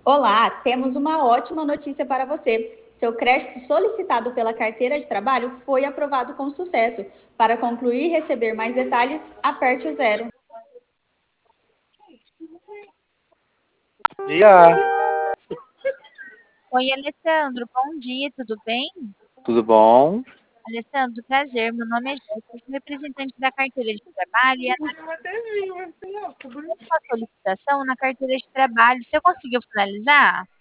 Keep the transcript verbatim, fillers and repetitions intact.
Olá, temos uma ótima notícia para você. Seu crédito solicitado pela carteira de trabalho foi aprovado com sucesso. Para concluir e receber mais detalhes, aperte o zero. Dia, Oi, Alessandro, bom dia, tudo bem? tudo bom? Alessandro, prazer, meu nome é Jéssica, sou representante da carteira de trabalho e analisei sua solicitação na carteira de trabalho. Você conseguiu finalizar?